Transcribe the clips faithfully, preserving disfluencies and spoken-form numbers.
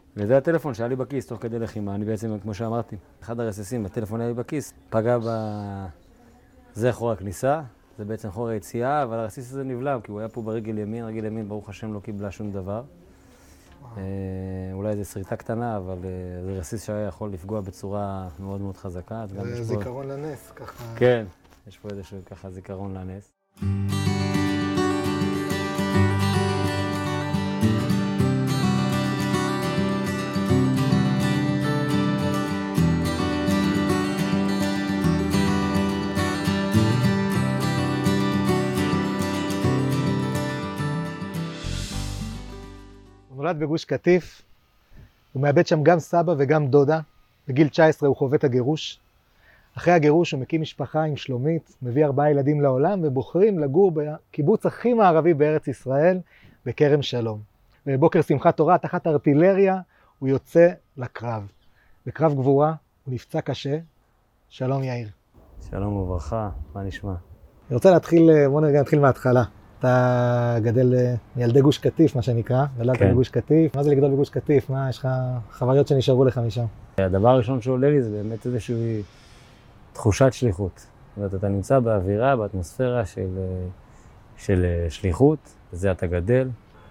וזה הטלפון שהיה לי בכיס תוך כדי לחימה, אני בעצם, כמו שאמרתי, אחד הרסיסים, הטלפון היה לי בכיס, פגע ב... זה חור הכניסה, זה בעצם חור היציאה, אבל הרסיס הזה נבלם, כי הוא היה פה ברגל ימין, רגל ימין, ברוך השם, לא קיבלה שום דבר. אה, אולי זו שריטה קטנה, אבל אה, זה רסיס שהיה יכול לפגוע בצורה מאוד מאוד חזקה. זה זיכרון פה... לנס, ככה. כן, יש פה איזשהו ככה זיכרון לנס. הוא נולד בגוש קטיף, הוא מאבד שם גם סבא וגם דודה. בגיל תשע עשרה הוא חווה את הגירוש. אחרי הגירוש הוא מקים משפחה עם שלומית, מביא ארבעה ילדים לעולם ובוחרים לגור בקיבוץ הכי מערבי בארץ ישראל, בכרם שלום. בבוקר שמחת תורה, תחת ארטילריה, הוא יוצא לקרב. בקרב גבורה הוא נפצע קשה. שלום יאיר. שלום וברכה, מה נשמע? אני רוצה להתחיל, בוא נרגע נתחיל מההתחלה. אתה גדל מילדי גוש קטיף, מה שנקרא, גדלת כן. בגוש קטיף. מה זה לגדול בגוש קטיף? מה, יש לך חוויות שנשארו לך משם? הדבר הראשון שעולה לי זה באמת איזושהי תחושת שליחות. זאת אומרת, אתה נמצא באווירה, באטמוספירה של, של שליחות, וזה אתה גדל,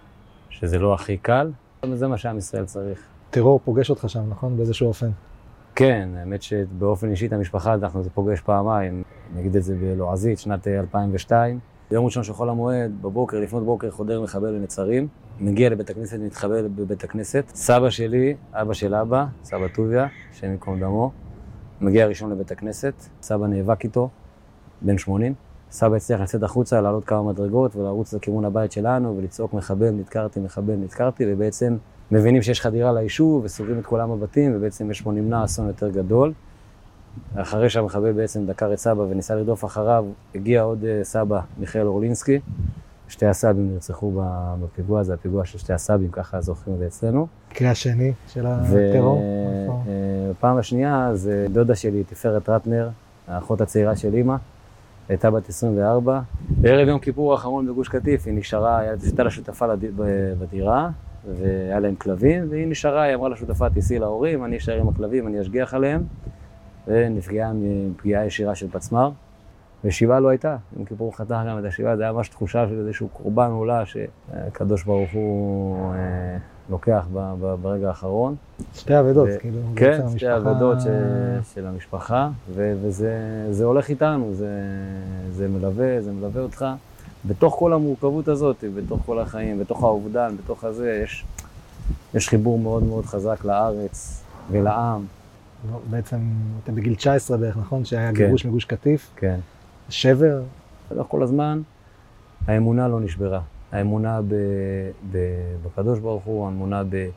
שזה לא הכי קל, וזה מה שעם ישראל צריך. טרור פוגש אותך שם, נכון? באיזשהו אופן. כן, האמת שבאופן אישי את המשפחה, אנחנו זה פוגש פעמיים. נגיד את זה בלועזית, שנת אלפיים ושתיים. ביום ראשון של חול המועד, בבוקר, לפנות בוקר, חודר מחבל לנצרים. מגיע לבית הכנסת, מתחבל בבית הכנסת. סבא שלי, אבא של אבא, סבא טוביה, שם יקום דמו, מגיע ראשון לבית הכנסת. סבא נאבק איתו, בן שמונים. סבא הצליח לצאת החוצה, לעלות כמה מדרגות ולרוץ לכיוון הבית שלנו ולצעוק מחבל, נתקרתי, מחבל, נתקרתי, ובעצם מבינים שיש חדירה ליישוב וסוגרים את כולם הבתים, ובעצם יש פה נמנע אסון יותר גדול. אחרי שהמחבל בעצם דקר את סבא וניסה לרדוף אחריו, הגיע עוד סבא, מיכאל אורלינסקי. שתי הסבים נרצחו בפיגוע, זה הפיגוע של שתי הסבים, ככה זוכרים את זה אצלנו. מקרה השני של הטרור. ופעם השנייה זה דודה שלי, תפארת רטנר, האחות הצעירה של אמא, הייתה בת עשרים וארבע. בערב יום כיפור האחרון בגוש קטיף, היא נשארה, הייתה לה שותפה בדירה, והיה להם כלבים, והיא נשארה, היא אמרה לשותפה, תיסעי להורים, אני אשאר עם הכלבים, אני אשגיח עליהם. ונפגעה מפגיעה ישירה של פצמר, ושיבה לא הייתה. יום כיפור חתך גם את השיבה, זה היה ממש תחושה של איזשהו קורבן עולה שהקדוש ברוך הוא אה, לוקח ב, ב, ברגע האחרון. שתי אבדות, ו... כאילו. כן, שתי אבדות של, של המשפחה, ו, וזה זה הולך איתנו, זה, זה מלווה, זה מלווה אותך. בתוך כל המורכבות הזאת, בתוך כל החיים, בתוך האובדן, בתוך הזה, יש, יש חיבור מאוד מאוד חזק לארץ ולעם. בעצם אתה בגיל תשע עשרה בערך, נכון? שהיה גירוש מגוש קטיף. כן. שבר. כל הזמן האמונה לא נשברה. האמונה ב, ב, בקדוש ברוך הוא, האמונה ב,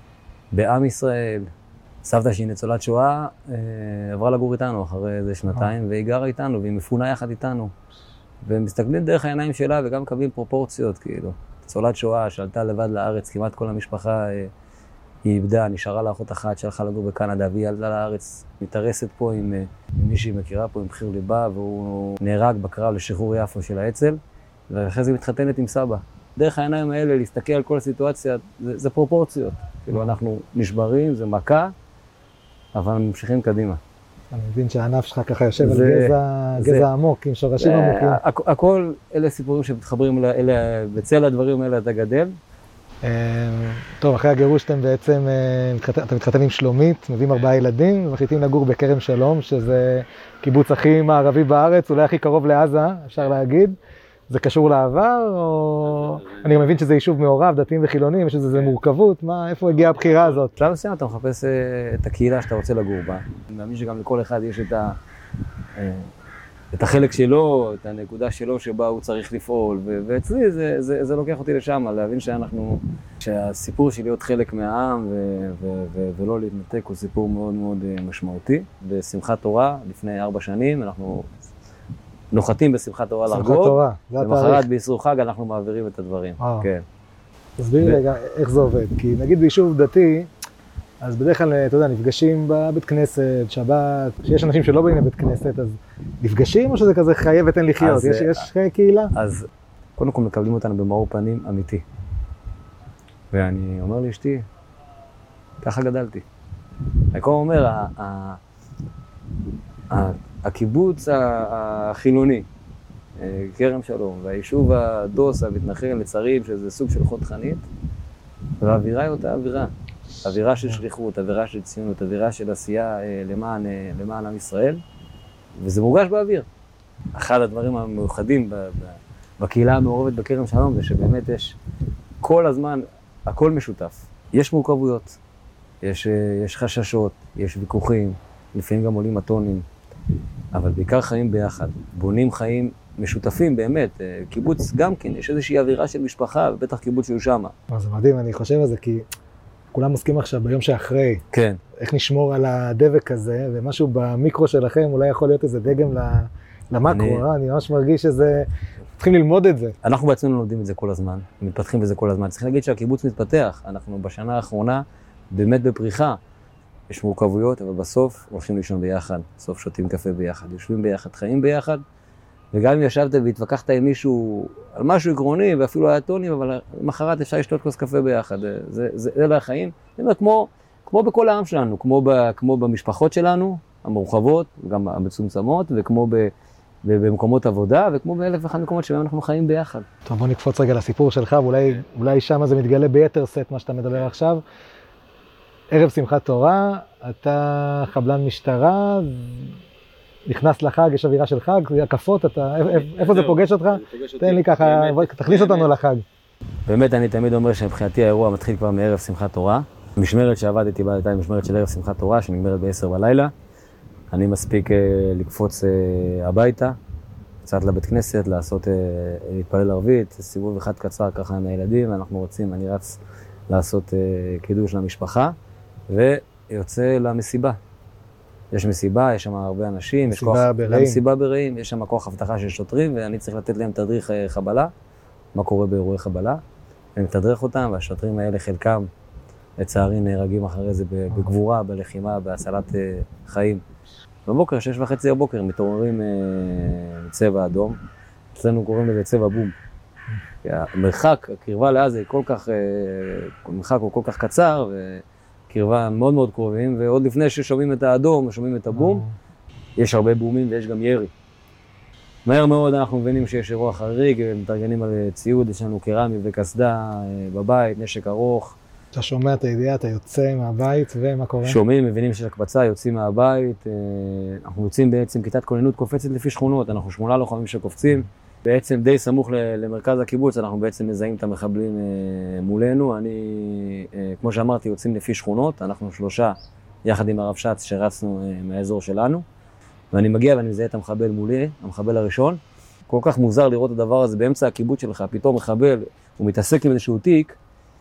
בעם ישראל. סבתא שהיא ניצולת שואה, עברה לגור איתנו אחרי איזה שנתיים, והיא גרה איתנו, והיא מפונה יחד איתנו. ומסתכלים דרך העיניים שלה וגם קווים פרופורציות, כאילו. ניצולת שואה שעלתה לבד לארץ, כמעט כל המשפחה היא איבדה, נשארה לאחות אחת שהלכה לגור בקנדה, והיא עלתה לארץ, מתארסת פה עם מישהי מכירה פה, עם בחיר ליבה, והוא נהרג בקרב לשחרור יפו של האצ"ל, ואחרי זה מתחתנת עם סבא. דרך העיניים האלה, להסתכל על כל הסיטואציה, זה, זה פרופורציות. כאילו אנחנו נשברים, זה מכה, אבל ממשיכים קדימה. אני מבין שהענף שלך ככה יושב זה, על גזע, זה, גזע עמוק, עם שורשים זה, עמוקים. הכ, הכל, אלה סיפורים שמתחברים, אלה, בצל הדברים האלה אתה גדל. טוב, אחרי הגירוש אתם בעצם, אתה מתחתן עם שלומית, מביאים ארבעה ילדים, ומחליטים לגור בכרם שלום, שזה קיבוץ הכי מערבי בארץ, אולי הכי קרוב לעזה, אפשר להגיד. זה קשור לעבר, או... אני מבין שזה יישוב מעורב, דתיים וחילונים, יש איזו מורכבות, מה, איפה הגיעה הבחירה הזאת? בשלב מסוים אתה מחפש את הקהילה שאתה רוצה לגור בה. אני מאמין שגם לכל אחד יש את ה... את החלק שלו, את הנקודה שלו שבה הוא צריך לפעול, ו- ואצלי זה, זה, זה לוקח אותי לשם, להבין שאנחנו, שהסיפור של להיות חלק מהעם ו- ו- ו- ולא להתנתק הוא סיפור מאוד מאוד משמעותי. בשמחת תורה, לפני ארבע שנים, אנחנו נוחתים בשמחת תורה לחגוג. שמחת תורה, זה התאריך. למחרת באיסור חג אנחנו מעבירים את הדברים. אה. כן. תסביר לי רגע איך זה עובד, כי נגיד ביישוב דתי, אז בדרך כלל, אתה יודע, נפגשים בבית כנסת, שבת, שיש אנשים שלא באים לבית כנסת, אז נפגשים או שזה כזה חייב ותן לחיות? אז, יש, יש קהילה? אז קודם כל מקבלים אותנו במאור פנים אמיתי. ואני אומר לאשתי, ככה גדלתי. אני כל אומר, הקיבוץ החילוני, כרם שלום, והיישוב הדוס, המתנחל, נצרים, שזה סוג של חוד חנית, והאווירה היא אותה אווירה. אווירה של שליחות, אווירה של ציונות, אווירה של עשייה למען, למען עם ישראל, וזה מורגש באוויר. אחד הדברים המיוחדים בקהילה המעורבת בכרם שלום, זה שבאמת יש כל הזמן, הכל משותף. יש מורכבויות, יש, יש חששות, יש ויכוחים, לפעמים גם עולים הטונים, אבל בעיקר חיים ביחד, בונים חיים משותפים באמת. קיבוץ גם כן, יש איזושהי אווירה של משפחה, ובטח קיבוץ שהוא שמה. זה מדהים, אני חושב על זה, כי כולם עוסקים עכשיו ביום שאחרי. כן. איך נשמור על הדבק הזה, ומשהו במיקרו שלכם אולי יכול להיות איזה דגם למקרו, אני, אה? אני ממש מרגיש שזה, צריכים ללמוד את זה. אנחנו בעצמנו לומדים את זה כל הזמן, מתפתחים בזה כל הזמן. צריכים להגיד שהקיבוץ מתפתח, אנחנו בשנה האחרונה באמת בפריחה. יש מורכבויות, אבל בסוף הולכים לישון ביחד, בסוף שותים קפה ביחד, יושבים ביחד, חיים ביחד, וגם אם ישבת והתווכחת עם מישהו על משהו עקרוני, ואפילו היה טונים, אבל מחרת אפשר לשתות כוס קפה ביחד, זה, זה, זה, זה לא החיים. זאת אומרת, כמו, כמו בכל העם שלנו, כמו, ב, כמו במשפחות שלנו, המורחבות, גם המצומצמות, וכמו ב, ב, במקומות עבודה, וכמו באלף ואחד מקומות שבהם אנחנו חיים ביחד. טוב, בוא נקפוץ רגע לסיפור שלך, ואולי אולי שם זה מתגלה ביתר סט, מה שאתה מדבר עכשיו. ערב שמחת תורה, אתה חבלן משטרה, נכנס לחג, יש אווירה של חג, הקפות, אתה, איפה זה פוגש אותך? תן לי ככה, תכניס אותנו לחג. באמת, אני תמיד אומר שמבחינתי האירוע מתחיל כבר מערב שמחת תורה. משמרת שעבדתי בה הייתה משמרת של ערב שמחת תורה, שנגמרת בעשר בלילה. אני מספיק לקפוץ הביתה, קצת לבית כנסת, לעשות, להתפלל ערבית, סיבוב אחד קצר ככה עם הילדים, ואנחנו רוצים, אני רץ לעשות קידוש למשפחה, ויוצא למסיבה. יש מסיבה, יש שם הרבה אנשים, יש כוח, ברעים. מסיבה ברעים, יש שם כוח הבטחה של שוטרים, ואני צריך לתת להם תדריך חבלה, מה קורה באירועי חבלה. אני מתדרך אותם, והשוטרים האלה חלקם, לצערי, נהרגים אחרי זה בגבורה, בלחימה, בהצלת חיים. בבוקר, שש וחצי בבוקר, מתעוררים צבע אדום, אצלנו קוראים לזה צבע בום. המרחק, הקרבה לעזה, כל כך, המרחק הוא כל כך קצר, קרבה מאוד מאוד קרובים, ועוד לפני ששומעים את האדום, שומעים את הבום, יש הרבה בומים ויש גם ירי. מהר מאוד אנחנו מבינים שיש אירוע חריג, מתארגנים על ציוד, יש לנו קרמי וקסדה בבית, נשק ארוך. אתה שומע את הידיעה, אתה יוצא מהבית, ומה קורה? שומעים, מבינים שיש הקפצה, יוצאים מהבית. אנחנו יוצאים בעצם, כיתת כוננות קופצת לפי שכונות, אנחנו שמונה לוחמים שקופצים. בעצם די סמוך למרכז הקיבוץ, אנחנו בעצם מזהים את המחבלים מולנו. אני, כמו שאמרתי, יוצאים לפי שכונות, אנחנו שלושה, יחד עם הרב שץ, שרצנו מהאזור שלנו. ואני מגיע ואני מזהה את המחבל מולי, המחבל הראשון. כל כך מוזר לראות את הדבר הזה באמצע הקיבוץ שלך, פתאום מחבל, הוא מתעסק עם איזשהו תיק,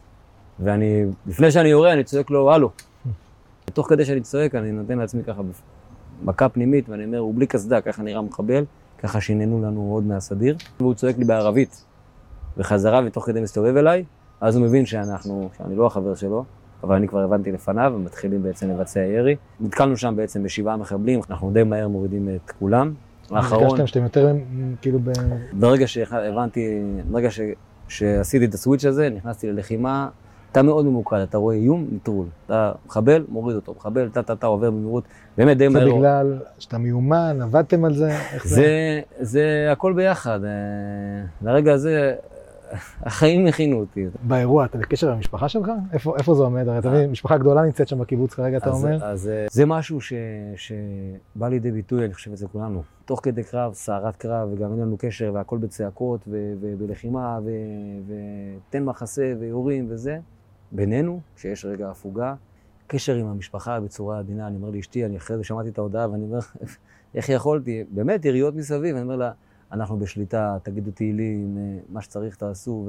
ואני, לפני שאני יורה, אני צועק לו, הלו. תוך כדי שאני צועק, אני נותן לעצמי ככה מכה פנימית, ואני אומר, הוא בלי קסדה, ככה נראה מחבל, ככה שיננו לנו עוד מהסדיר. והוא צועק לי בערבית, בחזרה, ותוך כדי מסתובב אליי, אז הוא מבין שאנחנו, שאני לא החבר שלו, אבל אני כבר הבנתי לפניו, ומתחילים בעצם לבצע ירי. נתקלנו שם בעצם בשבעה מחבלים, אנחנו די מהר מורידים את כולם. האחרון... הרגשתם שאתם יותר כאילו ב... ברגע שהבנתי, ברגע ש... שעשיתי את הסוויץ' הזה, נכנסתי ללחימה, אתה מאוד ממוקד, אתה רואה איום, נטרול. אתה מחבל, מוריד אותו, מחבל, אתה, אתה, אתה עובר במהירות, באמת די מהר. זה בגלל שאתה מיומן, עבדתם על זה? איך זה? זה, זה הכל ביחד. לרגע הזה, החיים הכינו אותי. באירוע, אתה בקשר עם המשפחה שלך? איפה, איפה זה עומד? הרי אתה מבין, משפחה גדולה נמצאת שם בקיבוץ כרגע, אתה אז, אומר? אז זה משהו ש, שבא לידי ביטוי, אני חושב את זה כולנו. תוך כדי קרב, סערת קרב, וגם אין לנו קשר, והכל בצעקות, ו, ובלחימה, ו, ותן מחסה, ויורים וזה. בינינו, שיש רגע הפוגה, קשר עם המשפחה בצורה עדינה. אני אומר לאשתי, אני אחרי זה שמעתי את ההודעה, ואני אומר, איך יכולתי? באמת, יריות מסביב, אני אומר לה, אנחנו בשליטה, תגידו תהילים, מה שצריך תעשו,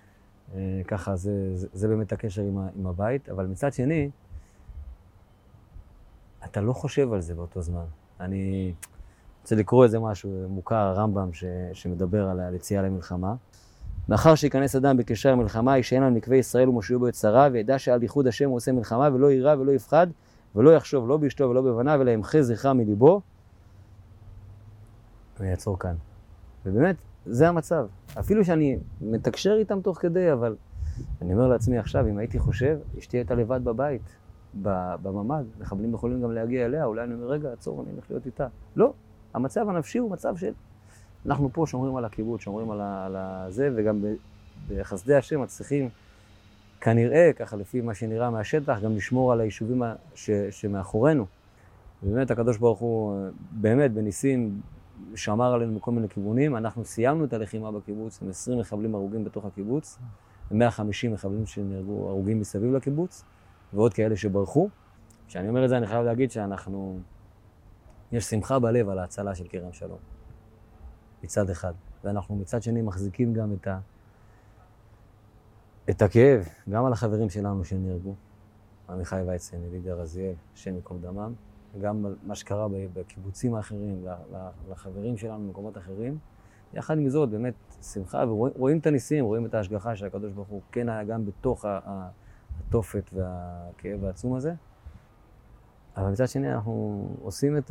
וככה, זה, זה, זה באמת הקשר עם, עם הבית. אבל מצד שני, אתה לא חושב על זה באותו זמן. אני רוצה לקרוא איזה משהו מוכר, הרמב"ם, ש, שמדבר על היציאה למלחמה. מאחר שיכנס אדם בקשר המלחמה, ישען על מקווה ישראל ומושיעו בו את שרה, וידע שעל ייחוד השם הוא עושה מלחמה, ולא יירא ולא יפחד, ולא יחשוב לא באשתו ולא בבניו, אלא ימחה זכרה מליבו, ויעצור כאן. ובאמת, זה המצב. אפילו שאני מתקשר איתם תוך כדי, אבל אני אומר לעצמי עכשיו, אם הייתי חושב, אשתי הייתה לבד בבית. בממ"ד, מחבלים יכולים גם להגיע אליה, אולי אני אומר, רגע, עצור, אני הולך להיות איתה. לא, המצב הנפשי הוא מצב של... אנחנו פה שומרים על הקיבוץ, שומרים על זה, וגם בחסדי השם מצליחים, כנראה, ככה לפי מה שנראה מהשטח, גם לשמור על היישובים שמאחורינו. ובאמת, הקדוש ברוך הוא, באמת, בניסים, שמר עלינו מכל מיני כיוונים. אנחנו סיימנו את הלחימה בקיבוץ, עם עשרים מחבלים הרוגים בתוך הקיבוץ, ו-מאה וחמישים מחבלים שנהרגו הרוגים מסביב לקיבוץ, ועוד כאלה שברחו. כשאני אומר את זה, אני חייב להגיד שאנחנו... יש שמחה בלב על ההצלה של כרם שלום, מצד אחד. ואנחנו מצד שני מחזיקים גם את, ה... את הכאב, גם על החברים שלנו שנהרגו. עמיחי ויצן, ידידיה רזיאל, השם ייקום דמם. גם מה שקרה בקיבוצים האחרים, לחברים שלנו במקומות אחרים. יחד עם זאת, באמת שמחה, ורואים את הניסים, רואים את ההשגחה של הקדוש ברוך הוא, כן היה גם בתוך התופת והכאב העצום הזה. אבל מצד שני אנחנו עושים את...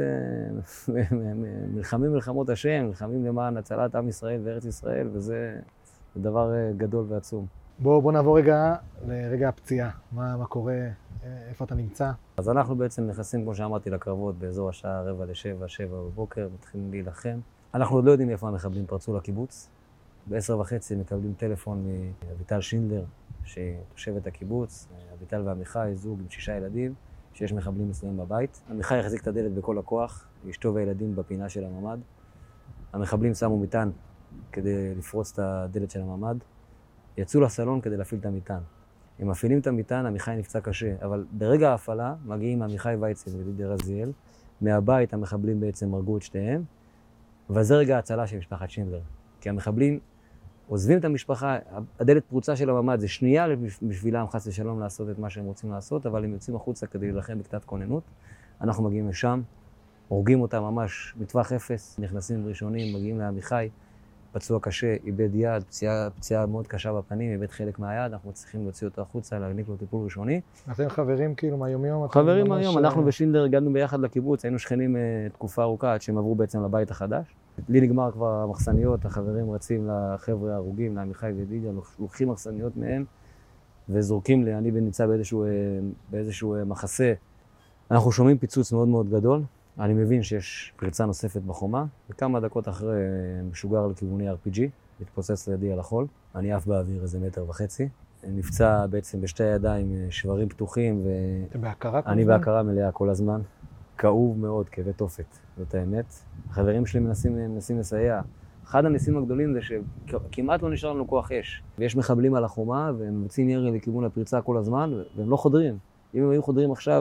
מלחמים מלחמות השם, מלחמים למען הצלת עם ישראל וארץ ישראל, וזה דבר גדול ועצום. בוא, בוא נעבור רגע לרגע הפציעה. מה, מה קורה? איפה אתה נמצא? אז אנחנו בעצם נכנסים, כמו שאמרתי, לקרבות באזור השעה רבע לשבע, שבע בבוקר, מתחילים להילחם. אנחנו עוד לא יודעים איפה המחבלים פרצו לקיבוץ. בעשר וחצי מקבלים טלפון מאביטל שינדלר, שהיא תושבת הקיבוץ, אביטל ועמיחי, זוג עם שישה ילדים, שיש מחבלים אצלם בבית. עמיחי החזיק את הדלת בכל הכוח, אשתו והילדים בפינה של הממ"ד. המחבלים שמו מטען כדי לפרוץ את הדלת של הממ"ד. יצאו לסלון כדי להפעיל את המטען. הם מפעילים את המטען, עמיחי נפצע קשה, אבל ברגע ההפעלה מגיעים עמיחי ויצן וידידיה רזיאל. מהבית המחבלים בעצם הרגו את שתיהם, וזה רגע ההצלה של משפחת שינדלר. כי המחבלים עוזבים את המשפחה, הדלת פרוצה של הממ"ד, זה שנייה בשבילם חס ושלום לעשות את מה שהם רוצים לעשות, אבל הם יוצאים החוצה כדי להילחם בכתת כוננות. אנחנו מגיעים לשם, הורגים אותם ממש בטווח אפס, נכנסים ראשונים, מגיעים לעמיחי, פצוע קשה, איבד יד, פציעה, פציעה מאוד קשה בפנים, איבד חלק מהיד, אנחנו צריכים להוציא אותו החוצה, להעניק לו טיפול ראשוני. אתם חברים כאילו מהיום-יום? חברים מהיום, אנחנו ושינדלר הגענו ביחד לקיבוץ, היינו שכנים תקופה ארוכה עד שהם עברו בעצם לבית החדש. לי נגמר כבר המחסניות, החברים רצים לחבר'ה ההרוגים, לעמיחי וידידיה, לוקחים מחסניות מהם וזורקים לי, אני נמצא באיזשהו, באיזשהו מחסה. אנחנו שומעים פיצוץ מאוד מאוד גדול. אני מבין שיש פריצה נוספת בחומה, וכמה דקות אחרי משוגר לכיווני אר פי ג'י, מתפוצץ לידי על החול. אני עף באוויר איזה מטר וחצי. נפצע בעצם בשתי הידיים, שברים פתוחים, ו... אתה בהכרה כל אני הזמן? בהכרה מלאה כל הזמן. כאוב מאוד, כאבי תופת, זאת האמת. החברים שלי מנסים, מנסים לסייע. אחד הניסים הגדולים זה שכמעט לא נשאר לנו כוח אש. ויש מחבלים על החומה, והם מבצעים ירי לכיוון הפריצה כל הזמן, והם לא חודרים. אם הם היו חודרים עכשיו,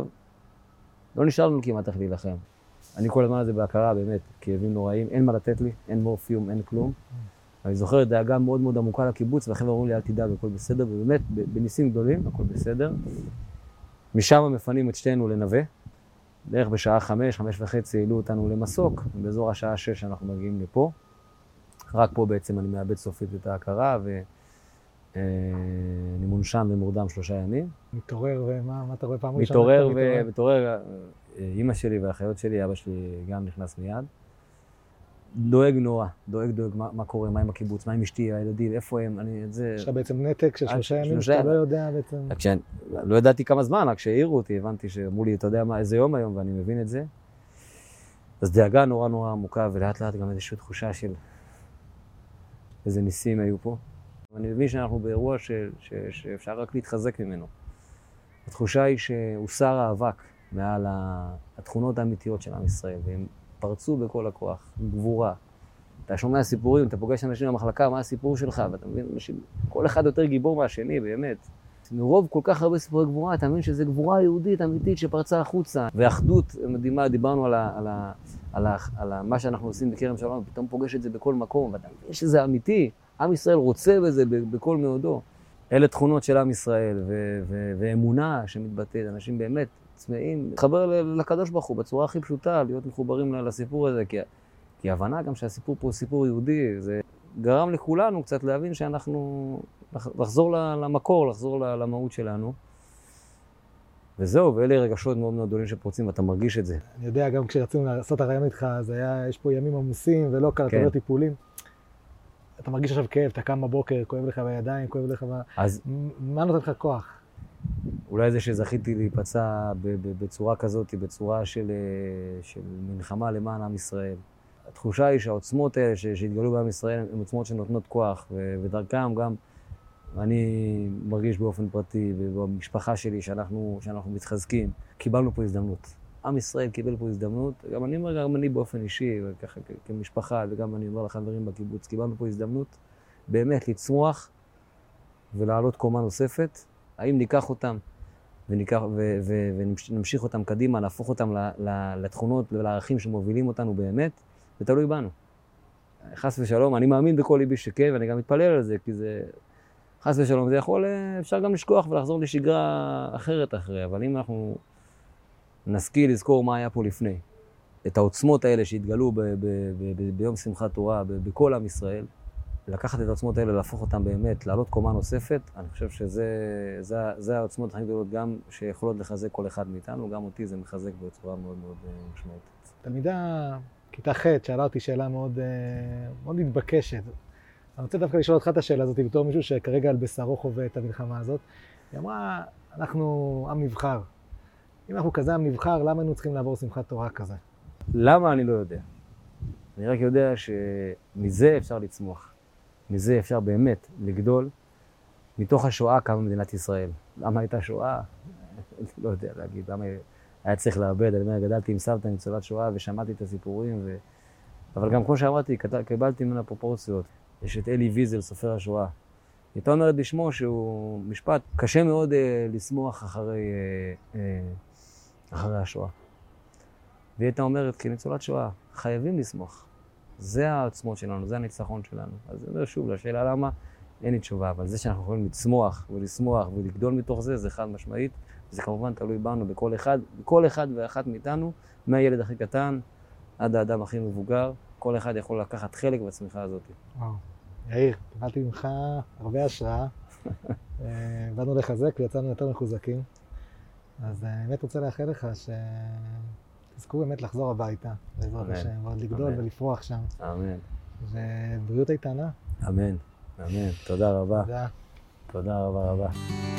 לא נשאר לנו כמעט איך להילחם. אני כל הזמן הזה בהכרה, באמת, כאבים נוראים, אין מה לתת לי, אין מורפיום, אין כלום. אני זוכר דאגה מאוד מאוד עמוקה לקיבוץ, והחבר'ה אומרים לי, אל תדאג, הכל בסדר, ובאמת, בניסים גדולים, הכל בסדר. משם מפנים את שתינו לנווה. בערך בשעה חמש, חמש וחצי העלו אותנו למסוק, ובאזור השעה שש אנחנו מגיעים לפה. רק פה בעצם אני מאבד סופית את ההכרה, ואני מונשם ומורדם שלושה ימים. מתעורר, ומה מה אתה רואה פעם ראשונה? מתעורר ומתעורר. אמא שלי והאחיות שלי, אבא שלי גם נכנס מיד. דואג נורא, דואג דואג מה, מה קורה, מה עם הקיבוץ, מה עם אשתי, הילדים, איפה הם, אני את זה... יש לך בעצם נתק של שלושה ימים שאתה לא יודע בעצם... כשאני, לא ידעתי כמה זמן, רק כשהעירו אותי, הבנתי שאמרו לי, אתה יודע מה, איזה יום היום, ואני מבין את זה. אז דאגה נורא נורא עמוקה, ולאט לאט גם איזושהי תחושה של איזה ניסים היו פה. אני מבין שאנחנו באירוע ש, ש, שאפשר רק להתחזק ממנו. התחושה היא שהוסר האבק מעל התכונות האמיתיות של עם ישראל, והם פרצו בכל הכוח, גבורה. אתה שומע סיפורים, אתה פוגש אנשים במחלקה, מה הסיפור שלך, ואתה מבין, אנשים, כל אחד יותר גיבור מהשני, באמת. מרוב כל כך הרבה סיפורי גבורה, אתה מבין שזו גבורה יהודית אמיתית שפרצה החוצה. ואחדות מדהימה, דיברנו על, ה, על, ה, על, ה, על ה, מה שאנחנו עושים בכרם שלום, ופתאום פוגש את זה בכל מקום, ואתה מבין שזה אמיתי. עם ישראל רוצה בזה בכל מאודו. אלה תכונות של עם ישראל, ו- ו- ואמונה שמתבטאת, אנשים באמת צמאים, להתחבר לקדוש ברוך הוא בצורה הכי פשוטה, להיות מחוברים לסיפור הזה, כי, כי ההבנה גם שהסיפור פה הוא סיפור יהודי, זה גרם לכולנו קצת להבין שאנחנו, לחזור למקור, לחזור למהות שלנו. וזהו, ואלה רגשות מאוד מאוד גדולים שפורצים, ואתה מרגיש את זה. אני יודע, גם כשרצינו לעשות הרעיון איתך, אז היה, יש פה ימים עמוסים ולא קל, אתה לא טיפולים. אתה מרגיש עכשיו כאב, אתה קם בבוקר, כואב לך בידיים, כואב לך ב... אז... מה נותן לך כוח? אולי זה שזכיתי להיפצע בצורה כזאת, בצורה של, של מלחמה למען עם ישראל. התחושה היא שהעוצמות האלה שהתגלו בעם ישראל הן עוצמות שנותנות כוח, ודרכם גם אני מרגיש באופן פרטי ובמשפחה שלי שאנחנו, שאנחנו מתחזקים. קיבלנו פה הזדמנות. עם ישראל קיבל פה הזדמנות, גם אני אומר, גם אני באופן אישי, וככה כמשפחה, וגם אני אומר לחברים בקיבוץ, קיבלנו פה הזדמנות באמת לצמוח ולעלות קומה נוספת. האם ניקח אותם וניקח, ו, ו, ונמשיך אותם קדימה, להפוך אותם לתכונות ולערכים שמובילים אותנו באמת, זה תלוי בנו. חס ושלום, אני מאמין בכל ליבי שכן, ואני גם מתפלל על זה, כי זה חס ושלום, זה יכול, אפשר גם לשכוח ולחזור לשגרה אחרת אחרי, אבל אם אנחנו נשכיל לזכור מה היה פה לפני, את העוצמות האלה שהתגלו ב- ב- ב- ב- ביום שמחת תורה, ב- בכל עם ישראל, לקחת את העוצמות האלה, להפוך אותם באמת, לעלות קומה נוספת, אני חושב שזה זה, זה העוצמות הכי גדולות גם שיכולות לחזק כל אחד מאיתנו, גם אותי זה מחזק בצורה מאוד מאוד משמעותית. תלמידה כיתה ח' שאלה אותי שאלה מאוד, מאוד מתבקשת. אני רוצה דווקא לשאול אותך את השאלה הזאת בתור מישהו שכרגע על בשרו חווה את המלחמה הזאת. היא אמרה, אנחנו עם נבחר. אם אנחנו כזה עם נבחר, למה היינו צריכים לעבור שמחת תורה כזה? למה אני לא יודע. אני רק יודע שמזה אפשר לצמוח. מזה אפשר באמת לגדול. מתוך השואה קמה מדינת ישראל. למה הייתה שואה? לא יודע להגיד. למה היה צריך לאבד? אני אומר, גדלתי עם סבתא ניצולת שואה ושמעתי את הסיפורים. ו... אבל גם כמו שאמרתי, קיבלתי ממנה פרופורציות. יש את אלי ויזל, סופר השואה. הייתה אומרת בשמו שהוא משפט קשה מאוד אה, לשמוח אחרי, אה, אה, אחרי השואה. והיא הייתה אומרת, כניצולת שואה, חייבים לשמוח. זה העצמות שלנו, זה הניצחון שלנו. אז אני אומר שוב, לשאלה למה, אין לי תשובה, אבל זה שאנחנו יכולים לצמוח ולשמוח ולגדול מתוך זה, זה חד משמעית. זה כמובן תלוי בנו, בכל אחד, בכל אחד ואחת מאיתנו, מהילד הכי קטן עד האדם הכי מבוגר, כל אחד יכול לקחת חלק בצמיחה הזאת. וואו. יאיר, קיבלתי ממך הרבה השראה. באנו לחזק ויצאנו יותר מחוזקים. אז אני באמת רוצה לאחל לך שתזכו באמת לחזור הביתה, בעזרת השם, ועוד לגדול ולפרוח שם. אמן. ובריאות איתנה. אמן, אמן. תודה רבה. תודה. תודה רבה רבה.